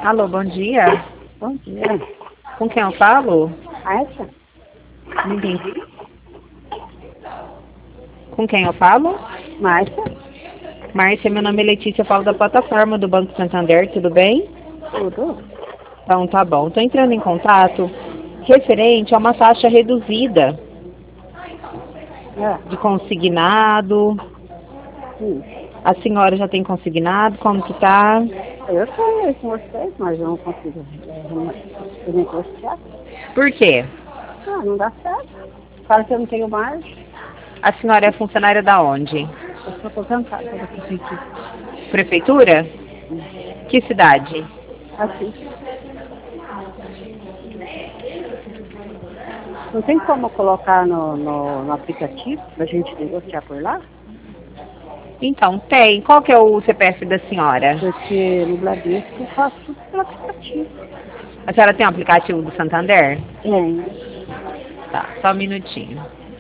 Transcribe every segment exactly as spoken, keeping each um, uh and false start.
Alô, bom dia. Bom dia. Com quem eu falo? Márcia? Não entendi. Com quem eu falo? Márcia? Márcia, meu nome é Letícia, eu falo da plataforma do Banco Santander, tudo bem? Tudo? Então tá bom. Estou entrando em contato referente a uma taxa reduzida É. de consignado. Sim. A senhora já tem consignado? Como que tá? Eu tenho com vocês, mas eu não consigo é, negociar. Por quê? Ah, não dá certo. Fala que eu não tenho margem. A senhora é funcionária da onde? Eu sou aposentada da prefeitura. Prefeitura? Que cidade? Aqui. Não tem como colocar no, no, no aplicativo pra gente negociar por lá? Então, tem. Qual que é o C P F da senhora? Porque no Bradesco eu faço tudo pelo aplicativo. A senhora tem o aplicativo do Santander? Tem. Tá, só um minutinho.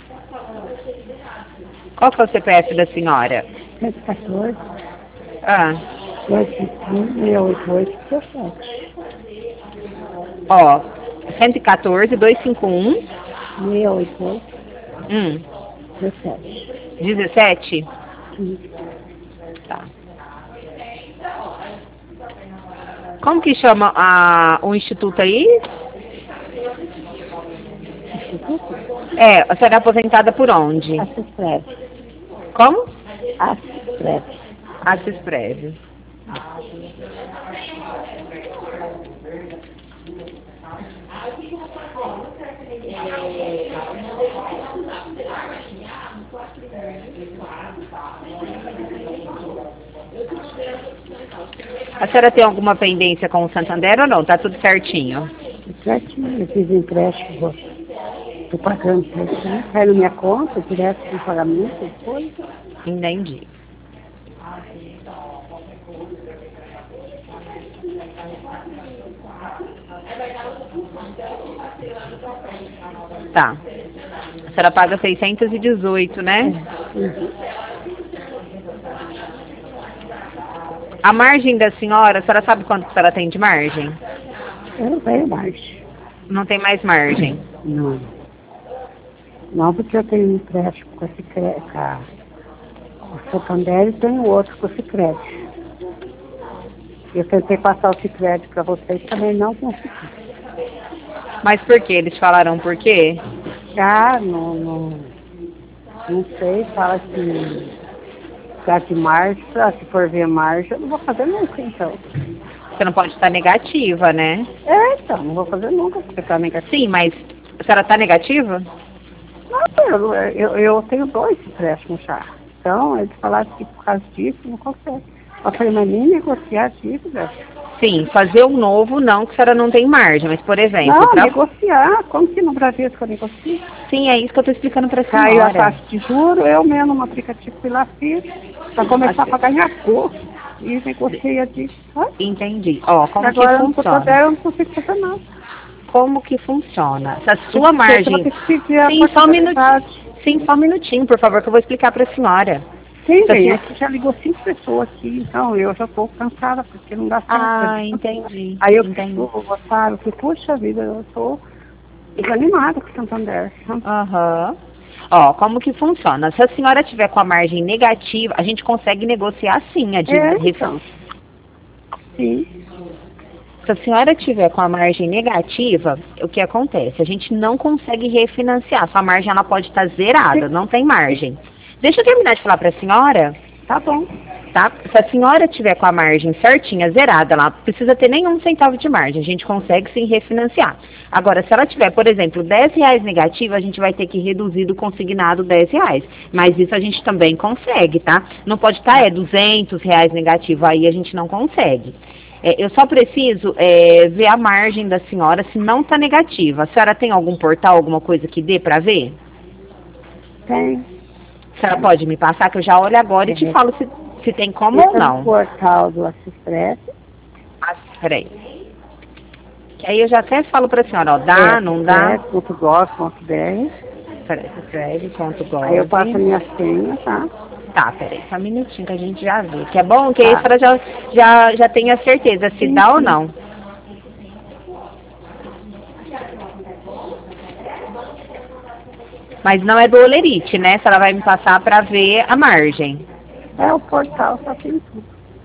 Qual que é o C P F da senhora? cento e quatorze, Ah, dois cinco um, seis oito oito, dezessete. ó, cento e quatorze, dois cinco um, seis oito oito, hum, dezessete. dezessete? Sim. Tá. Como que chama a, o instituto aí? Instituto? É, a senhora é aposentada por onde? Assesprev. Como? Assesprev. Assesprev. A senhora tem alguma pendência com o Santander ou não? Tá tudo certinho? Certinho, eu fiz empréstimo. Estou pagando certinho. Cai na minha conta, direto com pagamento, depois. Entendi. Tá. A senhora paga seiscentos e dezoito, né? Uhum. A margem da senhora, a senhora sabe quanto que a senhora tem de margem? Eu não tenho mais. Não tem mais margem. Não. Não, porque eu tenho um empréstimo com esse crédito. Com o Santander e tenho outro com esse crédito. Eu tentei passar o crédito para vocês, também não consegui. Mas por quê? Eles falaram por quê? Ah, não, não, não sei, fala que tá de margem, ah, se for ver margem, eu não vou fazer nunca, então. Você não pode estar negativa, né? É, então, não vou fazer nunca, porque tá negativo. Sim, mas a senhora está negativa? Não, eu, eu, eu tenho dois empréstimos já. Então, eles falaram que por causa disso não consegue. Eu falei, mas nem negociar dívida. Sim, fazer um novo não, que a senhora não tem margem, mas por exemplo... Não, pra... negociar, como que no Brasil eu negocio? Sim, é isso que eu estou explicando para a Caiu a senhora. taxa de juros, eu mesmo no aplicativo fui lá, fiz, para começar a pagar em agosto. E negociei a dívida. Entendi. Ó, como Agora, que no funciona? Santander, eu não consigo fazer nada. Como que funciona? Se a sua Você margem... vai ter que pedir a Sim, só um minutinho. portabilidade. Sim, só um minutinho, por favor, que eu vou explicar para a senhora. Sim, Se a bem, senhora- aqui já ligou cinco pessoas aqui, então eu já estou cansada, porque não dá certo. Ah, entendi. Aí eu entendi. fico, sabe, eu fico, puxa vida, eu estou desanimada com o Santander. Aham. Ó, como que funciona? Se a senhora tiver com a margem negativa, a gente consegue negociar sim a dívida. É, então. Sim. Se a senhora tiver com a margem negativa, o que acontece? A gente não consegue refinanciar. Sua margem ela pode estar zerada, não tem margem. Deixa eu terminar de falar para a senhora, Tá bom. tá? Se a senhora tiver com a margem certinha, zerada, ela não precisa ter nenhum centavo de margem. A gente consegue sim refinanciar. Agora, se ela tiver, por exemplo, dez reais negativo, a gente vai ter que reduzir do consignado dez reais. Mas isso a gente também consegue, tá? Não pode estar, é duzentos reais negativo, aí a gente não consegue. É, eu só preciso é, ver a margem da senhora se não está negativa. A senhora tem algum portal, alguma coisa que dê para ver? Tem. A senhora pode me passar, que eu já olho agora e te falo se, se tem como ou Esse é não. o portal do Assespress. Ah, peraí. Que aí eu já até falo para a senhora, ó, dá, É, não dá? ponto gov ponto br. Peraí, escreve, ponto gov. Aí eu passo a minha senha, tá? Tá, peraí, só um minutinho que a gente já vê. Que é bom, que aí a Tá. senhora já, já, já tem a certeza se Sim, dá ou sim. não. Mas não é do Olerite, né? Se ela vai me passar para ver a margem. É o portal, só tem tudo.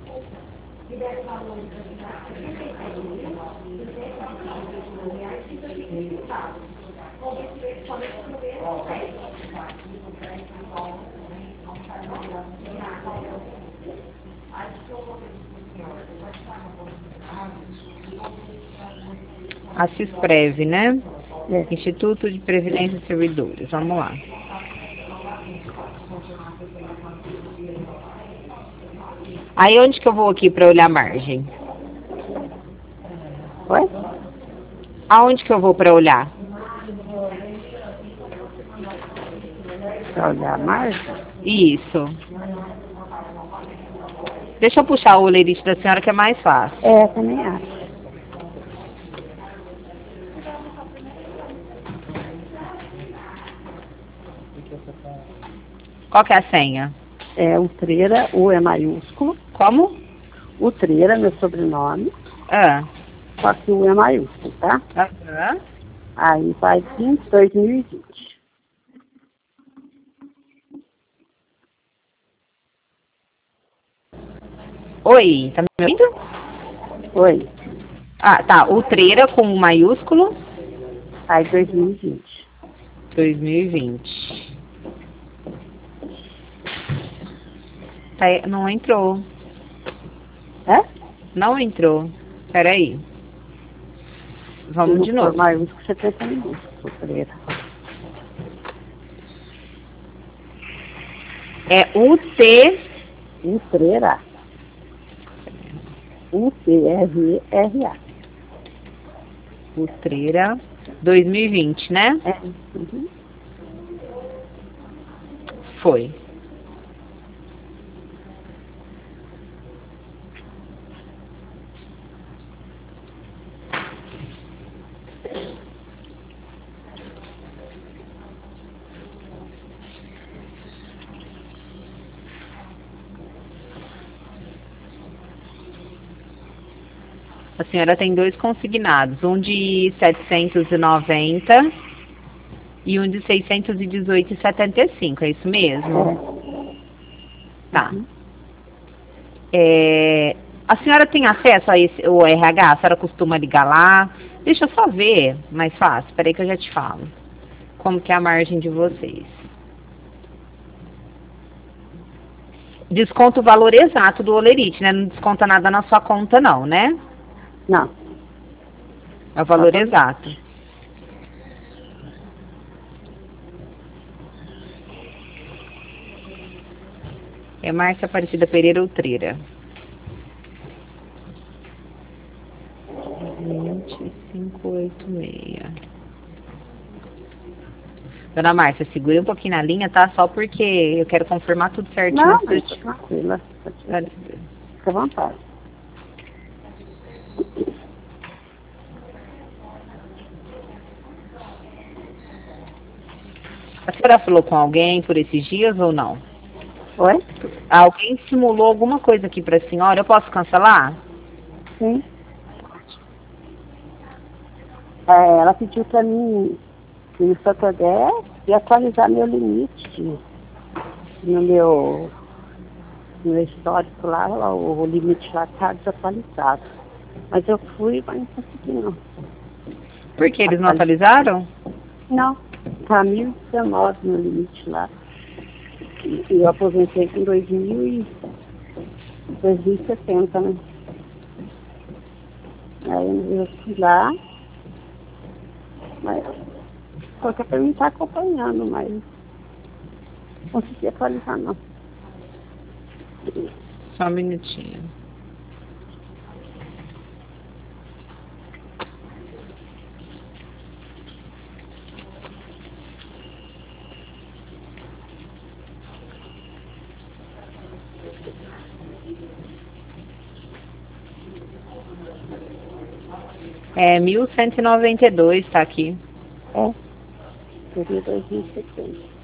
A Cisprev, né? É. Instituto de Previdência e Servidores. Vamos lá. Aí onde que eu vou aqui para olhar a margem? Oi? Aonde que eu vou para olhar? Pra olhar a margem? Isso. Deixa eu puxar o Olerite da senhora que é mais fácil. É, também acho. Qual que é a senha? É o Treira, o é maiúsculo. Como? O Treira, meu sobrenome. Ah. Só que o é maiúsculo, tá? Aham. Aí vai vinte, dois mil e vinte. Oi, tá me ouvindo? Oi. Ah, tá. Utreira com o maiúsculo. Aí dois mil e vinte. dois mil e vinte. Tá, não entrou. É? Não entrou. Peraí. Vamos Se de não for novo. maiúsculo, você pensa minúsculo, Treira. É U T. O Treira. U T R R A. Utreira dois mil e vinte, né? É. Uhum. Foi. A senhora tem dois consignados, um de setecentos e noventa e um de seiscentos e dezoito e setenta e cinco, é isso mesmo? É. Tá. Uhum. É, a senhora tem acesso a esse, o R H? A senhora costuma ligar lá? Deixa eu só ver, mais fácil, peraí que eu já te falo. Como que é a margem de vocês. Desconta o valor exato do Olerite, né? Não desconta nada na sua conta não, né? Não. É o valor Tá bom. exato. É Márcia Aparecida Pereira Utreira. vinte e cinco oitenta e seis. Dona Márcia, segura um pouquinho na linha, tá? Só porque eu quero confirmar tudo certinho. Não, antes de eu mas tô te- tranquila. Fica à vontade. A senhora falou com alguém por esses dias ou não? Oi? Alguém simulou alguma coisa aqui pra senhora? Eu posso cancelar? Sim. É, ela pediu pra mim ir no Santander e atualizar meu limite no meu, no meu histórico lá, lá, o limite lá tá desatualizado. Mas eu fui, mas não consegui não. Por que eles não Atualizar. atualizaram? Não, tá mil e dezenove no limite lá. E eu aposentei com dois mil e sessenta, né? Aí eu fui lá, mas só que pra mim tá acompanhando, mas não consegui atualizar não. Só um minutinho. É mil cento e noventa e dois, tá aqui. É, seria dois mil e setenta.